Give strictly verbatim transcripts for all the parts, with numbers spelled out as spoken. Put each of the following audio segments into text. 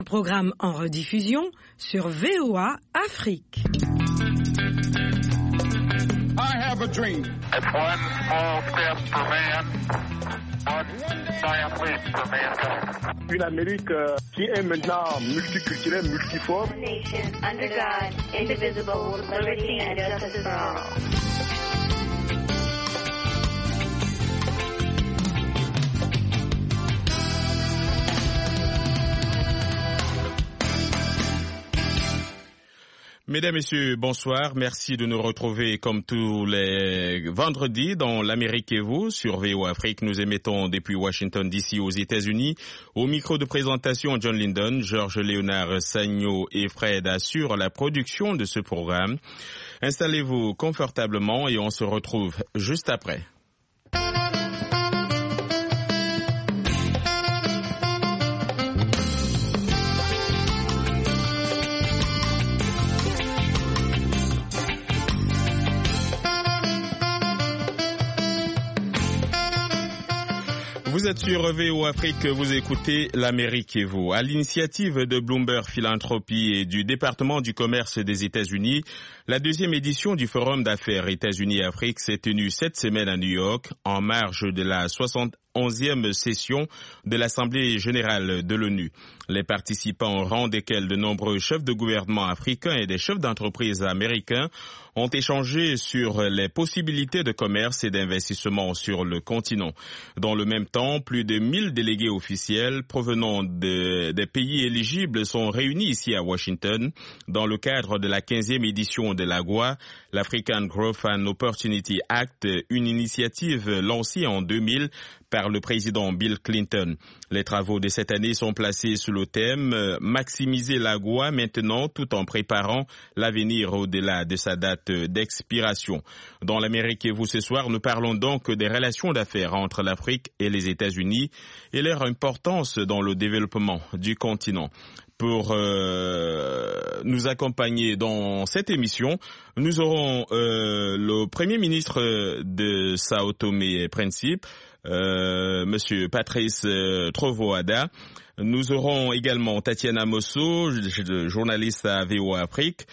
Programme en rediffusion sur V O A Afrique. I have a dream. It's one small step for man, one giant leap for mankind. Une Amérique euh, qui est maintenant multiculturelle, multiforme. Nation under God, indivisible, with liberty and justice for all. Mesdames, Messieurs, bonsoir. Merci de nous retrouver comme tous les vendredis dans l'Amérique et vous sur V O A Afrique. Nous émettons depuis Washington D C aux États-Unis. Au micro de présentation, John Linden, Georges Léonard Sagno et Fred assurent la production de ce programme. Installez-vous confortablement et on se retrouve juste après. Vous êtes sur V O A Afrique, vous écoutez l'Amérique et vous. À l'initiative de Bloomberg Philanthropie et du département du commerce des États-Unis, la deuxième édition du Forum d'affaires États-Unis-Afrique s'est tenue cette semaine à New York, en marge de la soixante onzième session de l'Assemblée générale de l'ONU. Les participants, au rang desquels de nombreux chefs de gouvernement africains et des chefs d'entreprise américains, ont échangé sur les possibilités de commerce et d'investissement sur le continent. Dans le même temps, plus de mille délégués officiels provenant de, des pays éligibles sont réunis ici à Washington dans le cadre de la quinzième édition de l'A G O A, l'African Growth and Opportunity Act, une initiative lancée en deux mille par le président Bill Clinton. Les travaux de cette année sont placés sous le thème euh, « Maximiser l'A G O A maintenant tout en préparant l'avenir au-delà de sa date d'expiration ». Dans l'Amérique et vous ce soir, nous parlons donc des relations d'affaires entre l'Afrique et les États-Unis et leur importance dans le développement du continent. Pour euh, nous accompagner dans cette émission, nous aurons euh, le Premier ministre de Sao Tomé et Principe, Euh, Monsieur Patrice euh, Trovoada. Nous aurons également Tatiana Mosso, journaliste à V O A Afrique.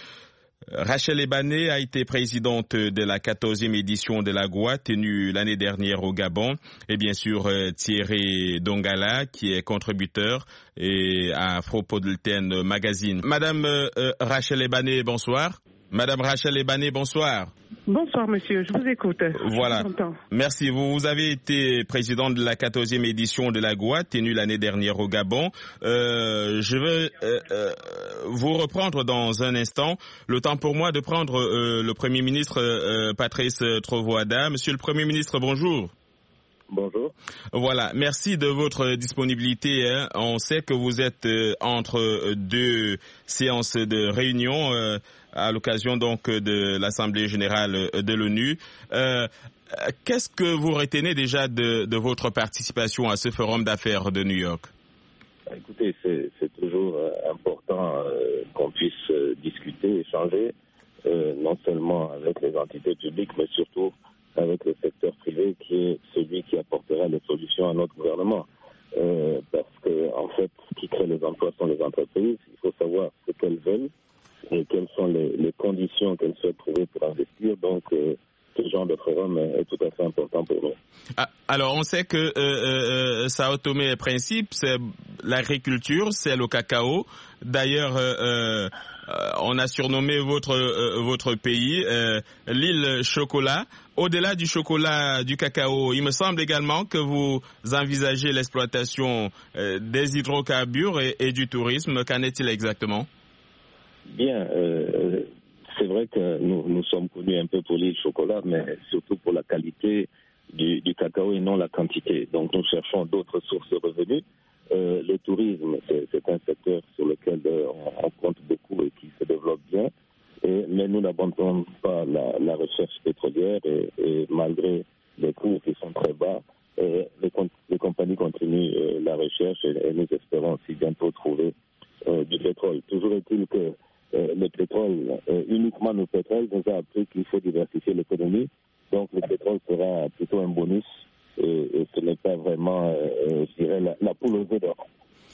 Rachel Ebané a été présidente de la quatorzième édition de l'A G O A tenue l'année dernière au Gabon. Et bien sûr, euh, Thierry Dongala, qui est contributeur et à Afropolitan Magazine. Madame euh, Rachel Ebané, bonsoir. Madame Rachel Ebané, bonsoir. Bonsoir, monsieur, je vous écoute. Voilà. Merci. Vous, vous avez été président de la quatorzième édition de l'A G O A, tenue l'année dernière au Gabon. Euh, je veux euh, euh, vous reprendre dans un instant. Le temps pour moi de prendre euh, le Premier ministre euh, Patrice Trovoada. Monsieur le Premier ministre, bonjour. Bonjour. Voilà, merci de votre disponibilité. Hein. On sait que vous êtes euh, entre deux séances de réunion euh, à l'occasion donc de l'Assemblée générale de l'ONU. Euh, qu'est-ce que vous retenez déjà de, de votre participation à ce forum d'affaires de New York? Écoutez, c'est, c'est toujours euh, important euh, qu'on puisse euh, discuter, échanger, euh, non seulement avec les entités publiques, mais surtout avec le secteur privé qui est celui qui apportera les solutions à notre gouvernement. Euh, parce que, en fait, ce qui crée les emplois sont les entreprises. Il faut savoir ce qu'elles veulent et quelles sont les, les conditions qu'elles souhaitent trouver pour investir. Donc, euh, ce genre de forum est tout à fait important pour nous. Ah, alors, on sait que euh, euh, Sao Tomé et Principe, c'est l'agriculture, c'est le cacao. D'ailleurs, euh, euh, on a surnommé votre euh, votre pays euh, l'île chocolat. Au-delà du chocolat, du cacao, il me semble également que vous envisagez l'exploitation euh, des hydrocarbures et, et du tourisme. Qu'en est-il exactement? Bien, euh, c'est vrai que nous, nous sommes connus un peu pour l'île chocolat, mais surtout pour la qualité du, du cacao et non la quantité. Donc nous cherchons d'autres sources de revenus. Euh, le tourisme, c'est, c'est un secteur sur lequel euh, on, on compte beaucoup et qui se développe bien. Et, mais nous n'abandonnons pas la, la recherche pétrolière et, et malgré les coûts qui sont très bas, euh, les, les compagnies continuent euh, la recherche et, et nous espérons aussi bientôt trouver euh, du pétrole. Toujours est-il que euh, le pétrole, euh, uniquement le pétrole, nous a appris qu'il faut diversifier l'économie. Donc le pétrole sera plutôt un bonus et, et ce n'est pas vraiment, euh, je dirais, la, la poule aux œufs d'or.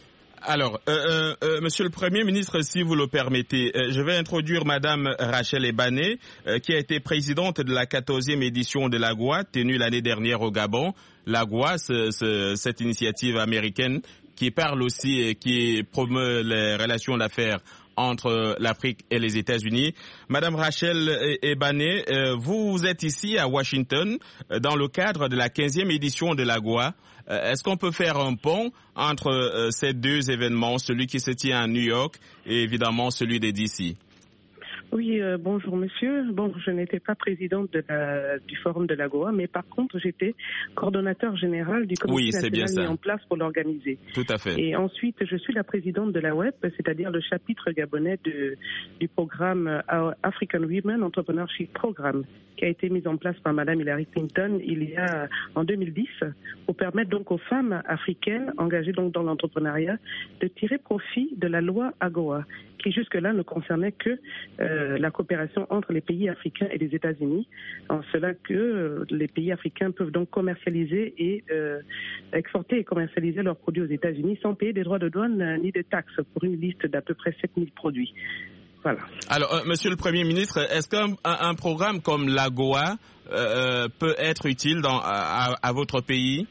Alors, euh, euh, Monsieur le Premier ministre, si vous le permettez, euh, je vais introduire Madame Rachel Ebané, euh, qui a été présidente de la quatorzième édition de l'AGOA, tenue l'année dernière au Gabon. L'AGOA, ce, ce, cette initiative américaine qui parle aussi et qui promeut les relations d'affaires entre l'Afrique et les États-Unis. Madame Rachel Ebané, euh, vous êtes ici à Washington euh, dans le cadre de la quinzième édition de l'AGOA. Euh, est-ce qu'on peut faire un pont entre euh, ces deux événements, celui qui se tient à New York et évidemment celui de D C? Oui, euh, bonjour monsieur. Bon, je n'étais pas présidente de la, du forum de l'AGOA, mais par contre, j'étais coordonnateur général du comité oui, national mis en place pour l'organiser. Tout à fait. Et ensuite, je suis la présidente de la W E P, c'est-à-dire le chapitre gabonais de, du programme African Women Entrepreneurship Programme, qui a été mis en place par Madame Hillary Clinton il y a en deux mille dix, pour permettre donc aux femmes africaines engagées donc dans l'entrepreneuriat de tirer profit de la loi AGOA, qui jusque-là ne concernait que euh, la coopération entre les pays africains et les États-Unis, en cela que euh, les pays africains peuvent donc commercialiser et euh, exporter et commercialiser leurs produits aux États-Unis sans payer des droits de douane euh, ni de taxes pour une liste d'à peu près sept mille produits. Voilà. Alors, euh, Monsieur le Premier ministre, est-ce qu'un un, un programme comme l'AGOA euh, peut être utile dans, à, à votre pays?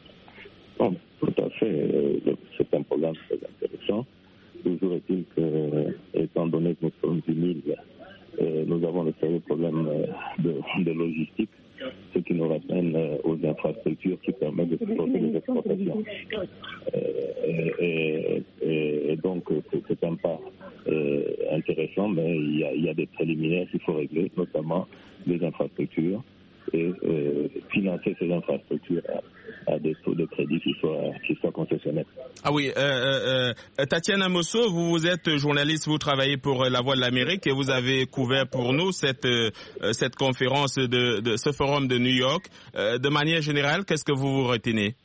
Bon, tout à fait. C'est un programme très intéressant. Toujours est-il que, étant donné que nous sommes humides, euh, nous avons de sérieux problèmes de, de logistique, ce qui nous ramène aux infrastructures qui permettent de supporter les exportations. Euh, et, et, et donc, c'est un pas euh, intéressant, mais il y, a, il y a des préliminaires qu'il faut régler, notamment les infrastructures, et euh, financer ces infrastructures à, à des taux de crédit qui soient, qui soient concessionnels. Ah oui, euh, euh, Tatiana Mosso, vous, vous êtes journaliste, vous travaillez pour La Voix de l'Amérique et vous avez couvert pour nous cette, euh, cette conférence, de, de ce forum de New York. Euh, de manière générale, qu'est-ce que vous vous retenez?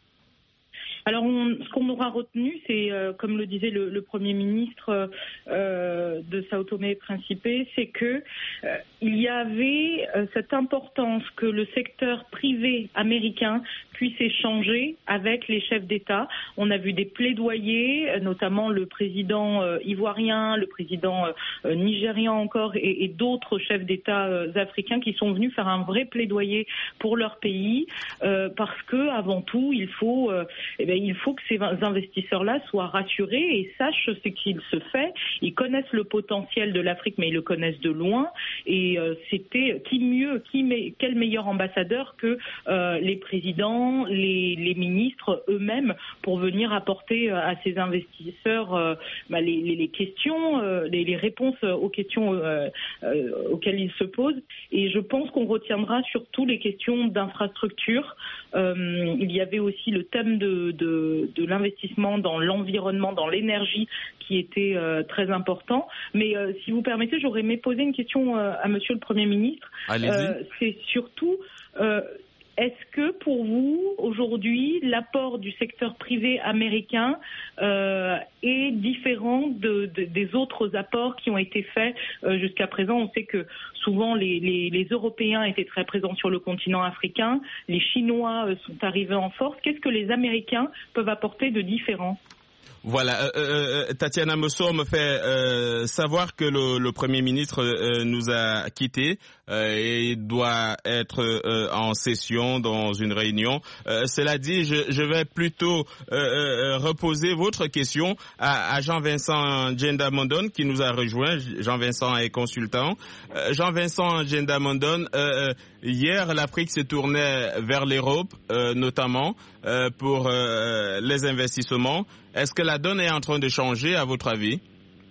Alors, on, ce qu'on aura retenu, c'est, euh, comme le disait le, le Premier ministre euh, de Sao Tomé et Principe, c'est que euh, il y avait euh, cette importance que le secteur privé américain puisse échanger avec les chefs d'État. On a vu des plaidoyers, notamment le président euh, ivoirien, le président euh, nigérian encore, et, et d'autres chefs d'État euh, africains qui sont venus faire un vrai plaidoyer pour leur pays, euh, parce que avant tout, il faut, euh, eh bien, il faut que ces investisseurs-là soient rassurés et sachent ce qu'il se fait. Ils connaissent le potentiel de l'Afrique, mais ils le connaissent de loin. Et euh, c'était qui mieux, qui me, quel meilleur ambassadeur que euh, les présidents, les, les ministres eux-mêmes pour venir apporter à ces investisseurs euh, bah, les, les, les questions, euh, les, les réponses aux questions euh, euh, auxquelles ils se posent. Et je pense qu'on retiendra surtout les questions d'infrastructure. Euh, il y avait aussi le thème de, de, de l'investissement dans l'environnement, dans l'énergie, qui était euh, très important. Mais euh, si vous permettez, j'aurais aimé poser une question euh, à Monsieur le Premier ministre. Allez-y. Euh, c'est surtout... Euh, Est-ce que pour vous, aujourd'hui, l'apport du secteur privé américain euh, est différent de, de, des autres apports qui ont été faits euh, jusqu'à présent? On sait que souvent les, les, les Européens étaient très présents sur le continent africain, les Chinois euh, sont arrivés en force. Qu'est-ce que les Américains peuvent apporter de différent? Voilà, euh, euh, Tatiana Mosso me fait euh, savoir que le, le Premier ministre euh, nous a quittés euh, et doit être euh, en session dans une réunion. Euh, cela dit, je, je vais plutôt euh, euh, reposer votre question à, à Jean-Vincent Djenda-Mondon qui nous a rejoint. Jean-Vincent est consultant. Euh, Jean-Vincent Djenda-Mondon, euh, hier l'Afrique s'est tournée vers l'Europe euh, notamment euh, pour euh, les investissements. Est-ce que la donne est en train de changer, à votre avis?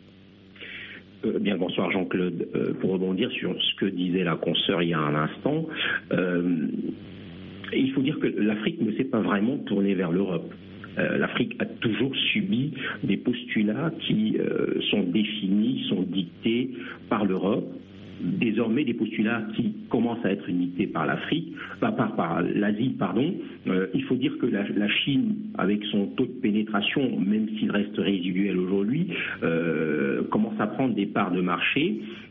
Euh, bien, bonsoir Jean-Claude. Euh, pour rebondir sur ce que disait la consoeur il y a un instant, euh, il faut dire que l'Afrique ne s'est pas vraiment tournée vers l'Europe. Euh, L'Afrique a toujours subi des postulats qui euh, sont définis, sont dictés par l'Europe. Désormais, des postulats qui commencent à être dictés par l'Afrique, par, par, par l'Asie, pardon. Euh, il faut dire que la, la Chine, avec son taux de pénétration, même s'il reste résiduel aujourd'hui, euh, commence à prendre des parts de marché.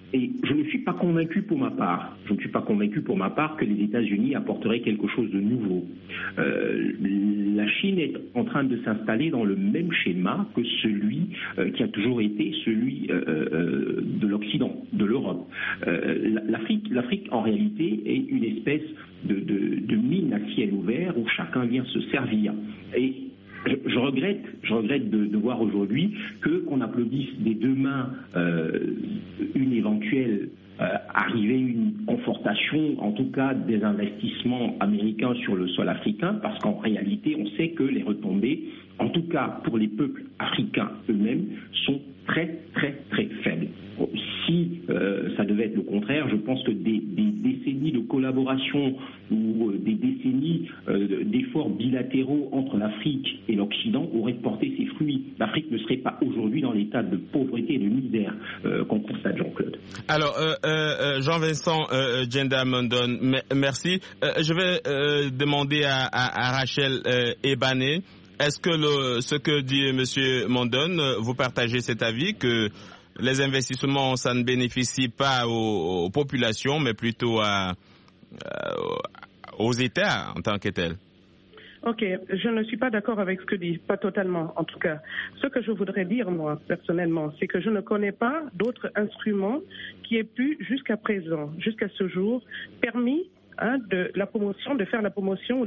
Et je ne suis pas convaincu pour ma part, je ne suis pas convaincu pour ma part que les États-Unis apporteraient quelque chose de nouveau. Euh, la Chine est en train de s'installer dans le même schéma que celui euh, qui a toujours été celui euh, euh, de l'Occident, de l'Europe. Euh, L'Afrique, l'Afrique, en réalité, est une espèce de, de, de mine à ciel ouvert où chacun vient se servir. Et Je, je regrette, je regrette de, de voir aujourd'hui que qu'on applaudisse des deux mains euh, une éventuelle euh, arrivée, une confortation, en tout cas des investissements américains sur le sol africain, parce qu'en réalité, on sait que les retombées, en tout cas pour les peuples africains eux-mêmes, sont très très très faibles. Si euh, ça devait être le contraire, je pense que des, des décennies de collaboration ou euh, des décennies euh, d'efforts bilatéraux entre l'Afrique et l'Occident auraient porté ses fruits. L'Afrique ne serait pas aujourd'hui dans l'état de pauvreté et de misère euh, qu'on constate, Jean-Claude. Alors, euh, euh, Jean-Vincent euh, Djenda Mondon, merci. Euh, je vais euh, demander à, à, à Rachel euh, Ebané, est-ce que le, ce que dit M. Mondon, vous partagez cet avis que les investissements, ça ne bénéficie pas aux, aux populations, mais plutôt à, à, aux États en tant que tels? Ok, je ne suis pas d'accord avec ce que dit, pas totalement en tout cas. Ce que je voudrais dire, moi, personnellement, c'est que je ne connais pas d'autres instruments qui aient pu, jusqu'à présent, jusqu'à ce jour, permis Hein, de la promotion, de faire la promotion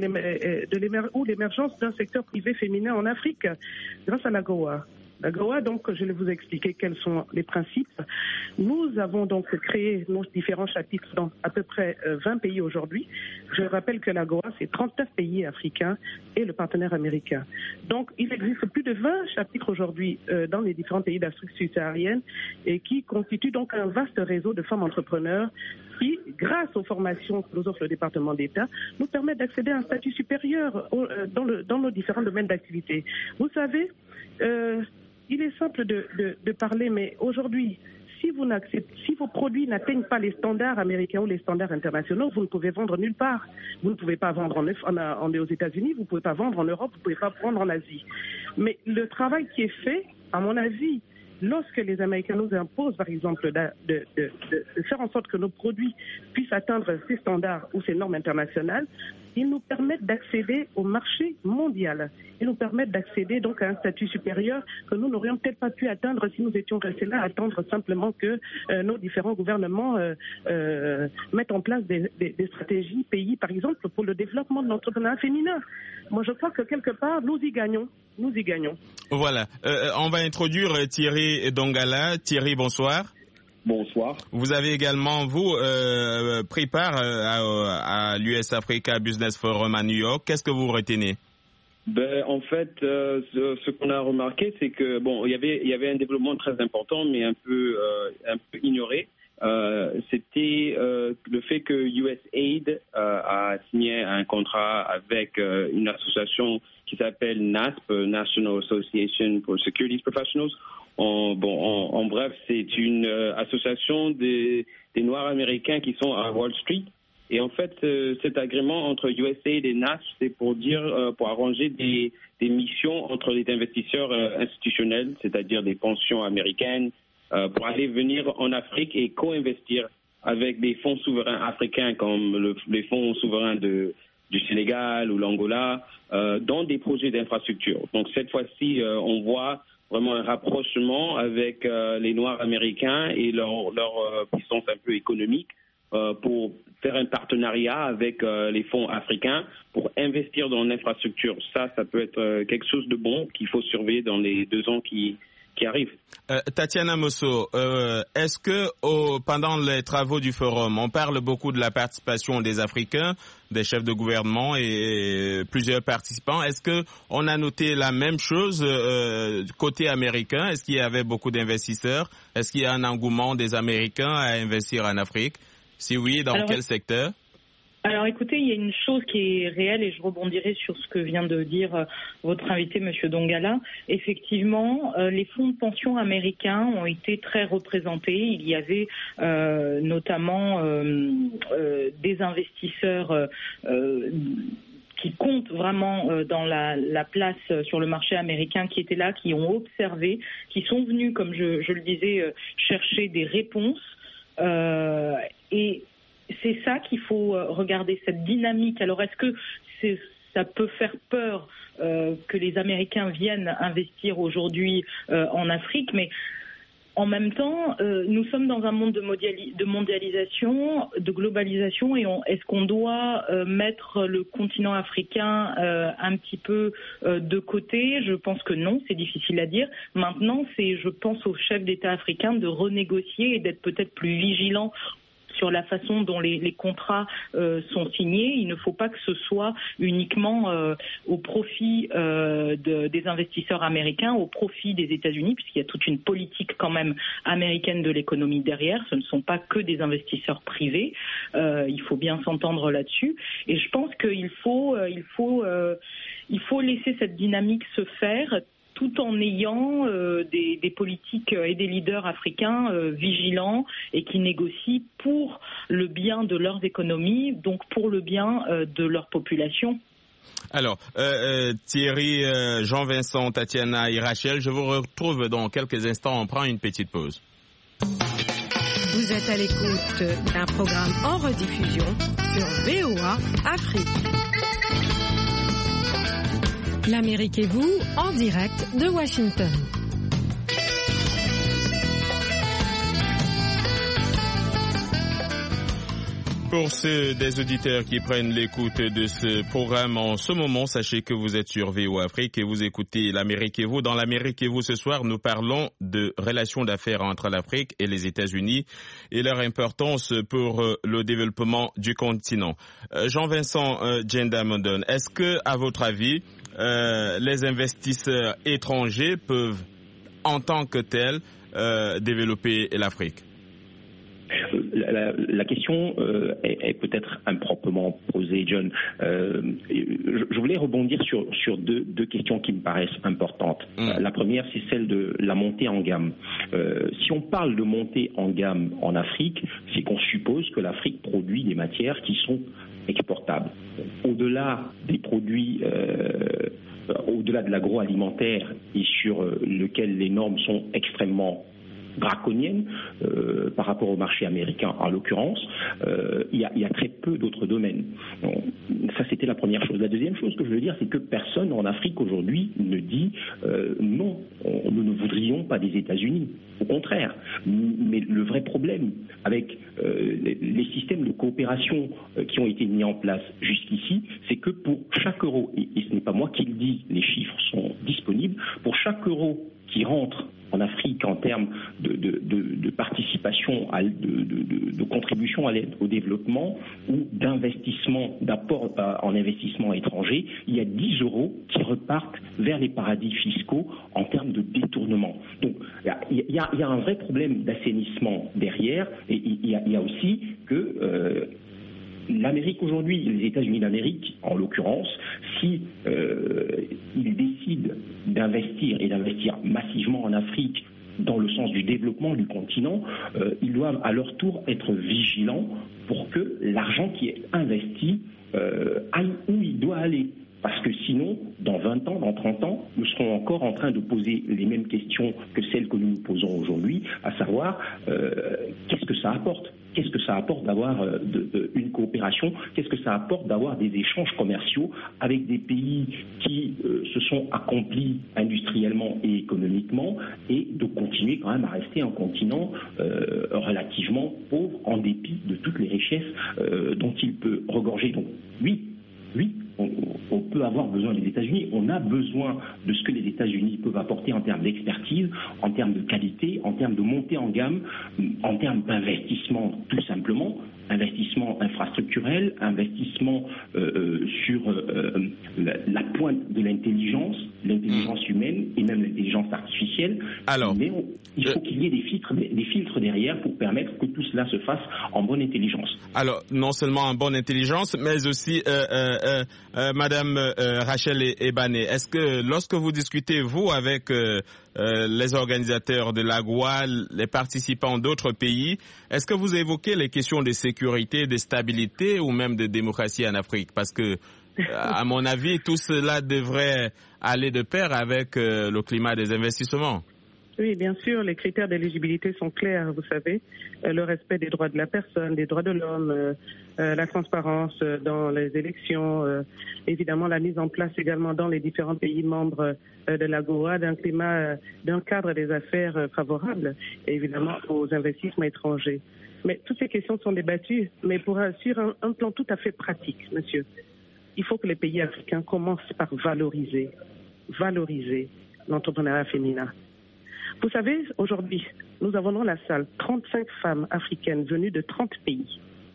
ou l'émergence d'un secteur privé féminin en Afrique grâce à l'AGOA. L'AGOA, donc, je vais vous expliquer quels sont les principes. Nous avons donc créé nos différents chapitres dans à peu près vingt pays aujourd'hui. Je rappelle que l'AGOA, c'est trente-neuf pays africains et le partenaire américain. Donc, il existe plus de vingt chapitres aujourd'hui euh, dans les différents pays d'Afrique subsaharienne et qui constituent donc un vaste réseau de femmes entrepreneurs qui, grâce aux formations que nous offre le département d'État, nous permettent d'accéder à un statut supérieur au, euh, dans, le, dans nos différents domaines d'activité. Vous savez, euh, il est simple de, de, de parler, mais aujourd'hui, si, vous si vos produits n'atteignent pas les standards américains ou les standards internationaux, vous ne pouvez vendre nulle part. Vous ne pouvez pas vendre en, en, en, aux États-Unis, vous ne pouvez pas vendre en Europe, vous ne pouvez pas vendre en Asie. Mais le travail qui est fait, à mon avis, lorsque les Américains nous imposent, par exemple, de, de, de, de faire en sorte que nos produits puissent atteindre ces standards ou ces normes internationales, ils nous permettent d'accéder au marché mondial. Ils nous permettent d'accéder donc à un statut supérieur que nous n'aurions peut-être pas pu atteindre si nous étions restés là à attendre simplement que euh, nos différents gouvernements euh, euh, mettent en place des, des, des stratégies pays, par exemple, pour le développement de l'entrepreneuriat féminin. Moi, je crois que quelque part, nous y gagnons. Nous y gagnons. Voilà. Euh, on va introduire Thierry Dongala. Thierry, bonsoir. Bonsoir. Vous avez également, vous, euh, pris part à, à l'U S Africa Business Forum à New York. Qu'est-ce que vous retenez? Ben, en fait, euh, ce, ce qu'on a remarqué, c'est que bon, il y avait, il y avait un développement très important, mais un peu, euh, un peu ignoré. Euh, c'était euh, le fait que U S A I D euh, a signé un contrat avec euh, une association qui s'appelle N A S P, National Association for Securities Professionals. En, bon, en, en bref, c'est une euh, association des, des Noirs américains qui sont à Wall Street. Et en fait, euh, cet agrément entre U S A I D et N A S, c'est pour dire, euh, pour arranger des, des missions entre les investisseurs euh, institutionnels, c'est-à-dire des pensions américaines, euh, pour aller venir en Afrique et co-investir avec des fonds souverains africains comme le, les fonds souverains de, du Sénégal ou l'Angola, euh, dans des projets d'infrastructure. Donc cette fois-ci, euh, on voit vraiment un rapprochement avec euh, les Noirs américains et leur, leur euh, puissance un peu économique euh, pour faire un partenariat avec euh, les fonds africains pour investir dans l'infrastructure. Ça, ça peut être euh, quelque chose de bon qu'il faut surveiller dans les deux ans qui qui arrivent. Euh, Tatiana Mosso, euh, est-ce que au, pendant les travaux du forum, on parle beaucoup de la participation des Africains, des chefs de gouvernement et, et plusieurs participants. Est-ce que on a noté la même chose euh, du côté américain? Est-ce qu'il y avait beaucoup d'investisseurs? Est-ce qu'il y a un engouement des Américains à investir en Afrique? Si oui, dans Alors, quel secteur? Alors écoutez, il y a une chose qui est réelle et je rebondirai sur ce que vient de dire euh, votre invité, Monsieur Dongala. Effectivement, euh, les fonds de pension américains ont été très représentés. Il y avait euh, notamment euh, euh, des investisseurs euh, euh, qui comptent vraiment euh, dans la, la place euh, sur le marché américain, qui étaient là, qui ont observé, qui sont venus, comme je, je le disais, euh, chercher des réponses Euh, et c'est ça qu'il faut regarder, cette dynamique. Alors, est-ce que c'est, ça peut faire peur euh, que les Américains viennent investir aujourd'hui euh, en Afrique, mais en même temps, euh, nous sommes dans un monde de, mondiali- de mondialisation, de globalisation, et on, est-ce qu'on doit euh, mettre le continent africain euh, un petit peu euh, de côté ? Je pense que non, c'est difficile à dire. Maintenant, c'est, je pense, aux chefs d'État africains de renégocier et d'être peut-être plus vigilants sur la façon dont les, les contrats euh, sont signés. Il ne faut pas que ce soit uniquement euh, au profit euh, de, des investisseurs américains, au profit des États-Unis, puisqu'il y a toute une politique quand même américaine de l'économie derrière. Ce ne sont pas que des investisseurs privés. Euh, il faut bien s'entendre là-dessus. Et je pense qu'il faut, euh, il faut, euh, il faut laisser cette dynamique se faire, tout en ayant euh, des, des politiques et des leaders africains euh, vigilants et qui négocient pour le bien de leurs économies, donc pour le bien euh, de leur population. Alors, euh, euh, Thierry, euh, Jean-Vincent, Tatiana et Rachel, je vous retrouve dans quelques instants. On prend une petite pause. Vous êtes à l'écoute d'un programme en rediffusion sur V O A Afrique. L'Amérique et vous, en direct de Washington. Pour ceux des auditeurs qui prennent l'écoute de ce programme en ce moment, sachez que vous êtes sur V O A Afrique et vous écoutez l'Amérique et vous. Dans l'Amérique et vous, ce soir, nous parlons de relations d'affaires entre l'Afrique et les États-Unis et leur importance pour le développement du continent. Jean-Vincent euh, Djenda-Mondon, est-ce que, à votre avis, euh, les investisseurs étrangers peuvent, en tant que tels, euh, développer l'Afrique ? La, la, la question euh, est, est peut-être improprement posée, John. Euh, je, je voulais rebondir sur, sur deux, deux questions qui me paraissent importantes. Mmh. La première, c'est celle de la montée en gamme. Euh, si on parle de montée en gamme en Afrique, c'est qu'on suppose que l'Afrique produit des matières qui sont exportables. Au-delà des produits, euh, au-delà de l'agroalimentaire et sur euh, lequel les normes sont extrêmement draconienne euh, par rapport au marché américain en l'occurrence, euh, il, y a, il y a très peu d'autres domaines. Donc, ça c'était la première chose. La deuxième chose que je veux dire, c'est que personne en Afrique aujourd'hui ne dit euh, non, on, nous ne voudrions pas des États-Unis. Au contraire. Mais le vrai problème avec euh, les, les systèmes de coopération euh, qui ont été mis en place jusqu'ici, c'est que pour chaque euro, et, et ce n'est pas moi qui le dis, les chiffres sont disponibles, pour chaque euro qui rentre en Afrique en termes de, de, de, de participation, à, de, de, de contribution à l'aide au développement ou d'investissement, d'apport en investissement étranger, il y a dix euros qui repartent vers les paradis fiscaux en termes de détournement. Donc il y a, il y a un vrai problème d'assainissement derrière, et il y a, il y a aussi que euh, l'Amérique aujourd'hui, les États-Unis d'Amérique en l'occurrence, si euh, ils décident d'investir et d'investir massivement en Afrique dans le sens du développement du continent, euh, ils doivent à leur tour être vigilants pour que l'argent qui est investi euh, aille où il doit aller. Parce que sinon, dans vingt ans, dans trente ans, nous serons encore en train de poser les mêmes questions que celles que nous nous posons aujourd'hui, à savoir euh, qu'est-ce que ça apporte ? Qu'est-ce que ça apporte d'avoir euh, de, de, une coopération ? Qu'est-ce que ça apporte d'avoir des échanges commerciaux avec des pays qui euh, se sont accomplis industriellement et économiquement, et de continuer quand même à rester un continent euh, relativement pauvre en dépit de toutes les richesses euh, dont il peut regorger. Donc oui, oui, on, on peut avoir besoin des États-Unis, on a besoin de ce que les États-Unis peuvent apporter en termes d'expertise, en termes de qualité, en termes de montée en gamme, en termes d'investissement tout simplement, investissement infrastructurel, investissement euh, sur euh, la, la pointe de l'intelligence, l'intelligence mmh. humaine et même l'intelligence artificielle. Alors, mais on, il faut euh, qu'il y ait des filtres, des filtres derrière pour permettre que tout cela se fasse en bonne intelligence. Alors, non seulement en bonne intelligence, mais aussi, euh, euh, euh, Madame euh, Rachel Ebané, est-ce que lorsque vous discutez, vous, avec euh, euh, les organisateurs de l'A G O A, les participants d'autres pays, est-ce que vous évoquez les questions de sécurité, de stabilité ou même de démocratie en Afrique? Parce que, à mon avis, tout cela devrait aller de pair avec euh, le climat des investissements. Oui, bien sûr, les critères d'éligibilité sont clairs, vous savez. Euh, le respect des droits de la personne, des droits de l'homme, euh, euh, la transparence euh, dans les élections, euh, évidemment la mise en place également dans les différents pays membres euh, de l'AGOA d'un climat, euh, d'un cadre des affaires euh, favorable, et évidemment aux investissements étrangers. Mais toutes ces questions sont débattues, mais pour un, sur un, un plan tout à fait pratique, monsieur. Il faut que les pays africains commencent par valoriser, valoriser l'entrepreneuriat féminin. Vous savez, aujourd'hui, nous avons dans la salle trente-cinq femmes africaines venues de trente pays.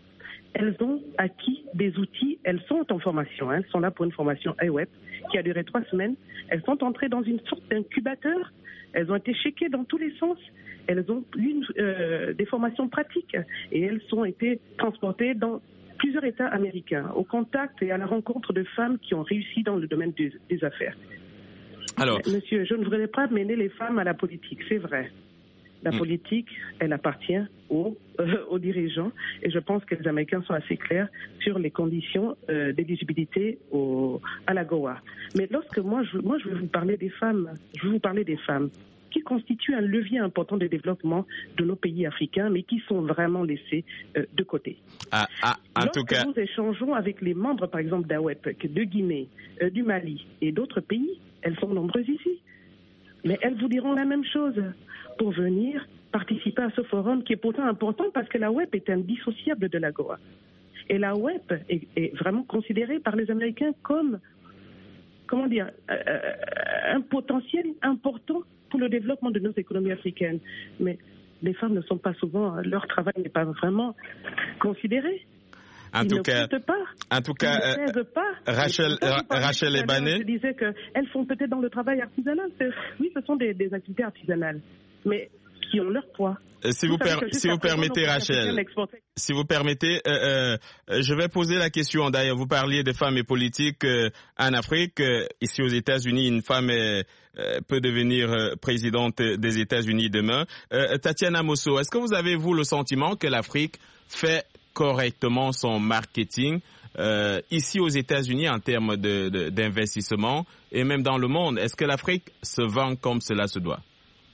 Elles ont acquis des outils, elles sont en formation, hein, elles sont là pour une formation I W E P qui a duré trois semaines. Elles sont entrées dans une sorte d'incubateur, elles ont été checkées dans tous les sens, elles ont eu euh, des formations pratiques et elles ont été transportées dans plusieurs États américains au contact et à la rencontre de femmes qui ont réussi dans le domaine des, des affaires. Alors, monsieur, je ne voudrais pas mener les femmes à la politique, c'est vrai. La mmh. politique, elle appartient aux, euh, aux dirigeants et je pense que les Américains sont assez clairs sur les conditions euh, d'éligibilité au, à l'AGOA. Mais lorsque moi je, moi, je vais vous parler des femmes, je vais vous parler des femmes qui constituent un levier important de développement de nos pays africains, mais qui sont vraiment laissés euh, de côté. Ah, ah, en Lorsque tout cas... nous échangeons avec les membres, par exemple, d'A W E P, de Guinée, euh, du Mali et d'autres pays, elles sont nombreuses ici. Mais elles vous diront la même chose pour venir participer à ce forum qui est pourtant important parce que l'A W E P est indissociable de l'AGOA. Et l'A W E P est, est vraiment considérée par les Américains comme, comment dire, euh, un potentiel important pour le développement de nos économies africaines. Mais les femmes ne sont pas souvent, leur travail n'est pas vraiment considéré. En Ils tout ne cas, comptent pas. en tout cas, Ils ne pèsent pas. Rachel, Rachel Ebané. Je disais qu'elles font peut-être dans le travail artisanal. Oui, ce sont des, des activités artisanales, mais qui ont leur poids. Si vous, per si vous permettez, Rachel, si vous permettez, euh, euh, je vais poser la question. D'ailleurs, vous parliez de femmes et politiques euh, en Afrique. Euh, ici aux États-Unis, une femme est, euh, peut devenir euh, présidente des États-Unis demain. Euh, Tatiana Mosso, est-ce que vous avez, vous, le sentiment que l'Afrique fait correctement son marketing euh, ici aux États-Unis en termes de, de, d'investissement et même dans le monde? Est-ce que l'Afrique se vend comme cela se doit?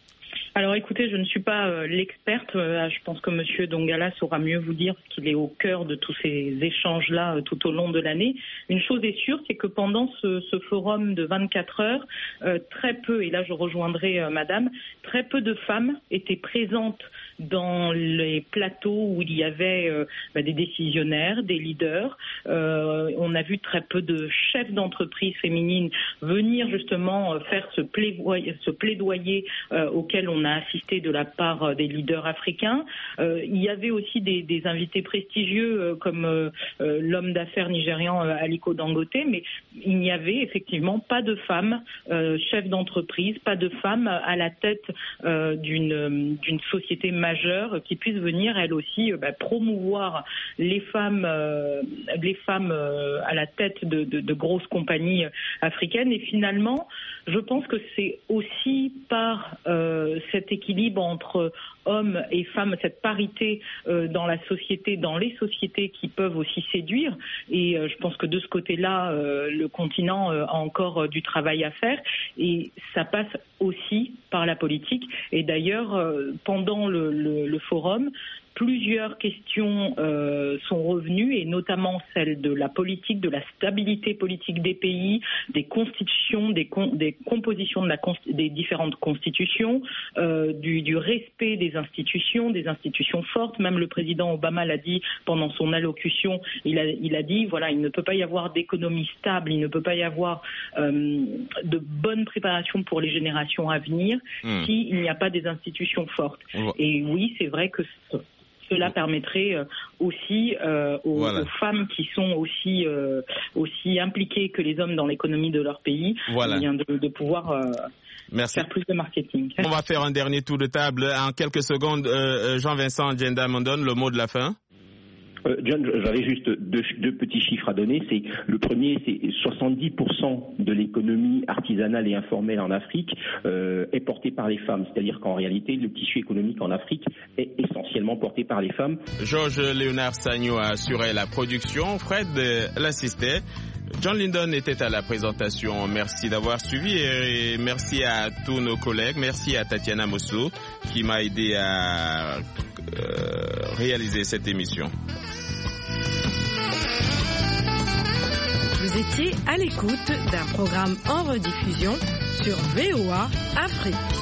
Alors écoutez, je ne suis pas euh, l'experte. Euh, je pense que Monsieur Dongala saura mieux vous dire parce qu'il est au cœur de tous ces échanges-là euh, tout au long de l'année. Une chose est sûre, c'est que pendant ce, ce forum de vingt-quatre heures, euh, très peu, et là je rejoindrai euh, Madame, très peu de femmes étaient présentes dans les plateaux où il y avait euh, bah, des décisionnaires, des leaders. Euh, on a vu très peu de chefs d'entreprise féminines venir justement euh, faire ce plaidoyer, ce plaidoyer euh, auquel on a assisté de la part euh, des leaders africains. Euh, il y avait aussi des, des invités prestigieux euh, comme euh, euh, l'homme d'affaires nigérian euh, Aliko Dangote, mais il n'y avait effectivement pas de femmes euh, chefs d'entreprise, pas de femmes à la tête euh, d'une, d'une société majeure qui puissent venir elles aussi euh, bah, promouvoir les femmes, euh, les femmes euh, à la tête de, de, de grosses compagnies africaines. Et finalement, je pense que c'est aussi par euh, cet équilibre entre hommes et femmes, cette parité euh, dans la société, dans les sociétés qui peuvent aussi séduire. Et euh, je pense que de ce côté-là, euh, le continent euh, a encore euh, du travail à faire. Et ça passe aussi par la politique. Et d'ailleurs, euh, pendant le, le, le forum, plusieurs questions euh, sont revenues, et notamment celle de la politique, de la stabilité politique des pays, des constitutions, des, con, des compositions de la, des différentes constitutions, euh, du, du respect des institutions, des institutions fortes. Même le président Obama l'a dit pendant son allocution, il a, il a dit, voilà, il ne peut pas y avoir d'économie stable, il ne peut pas y avoir euh, de bonne préparation pour les générations à venir mmh. s'il n'y a pas des institutions fortes. Mmh. Et oui, c'est vrai que cela permettrait aussi euh, aux, voilà. aux femmes qui sont aussi, euh, aussi impliquées que les hommes dans l'économie de leur pays, voilà. eh bien de, de pouvoir euh, faire plus de marketing. On va faire un dernier tour de table. En quelques secondes, euh, Jean-Vincent Djenda Mondon, le mot de la fin. Euh, John, j'avais juste deux, deux petits chiffres à donner. C'est le premier, c'est soixante-dix pour cent de l'économie artisanale et informelle en Afrique euh, est portée par les femmes. C'est-à-dire qu'en réalité, le tissu économique en Afrique est essentiellement porté par les femmes. Georges Léonard Sagno a assuré la production, Fred l'assistait. John Lyndon était à la présentation. Merci d'avoir suivi et merci à tous nos collègues. Merci à Tatiana Mosso qui m'a aidé à euh, réaliser cette émission. Vous étiez à l'écoute d'un programme en rediffusion sur V O A Afrique.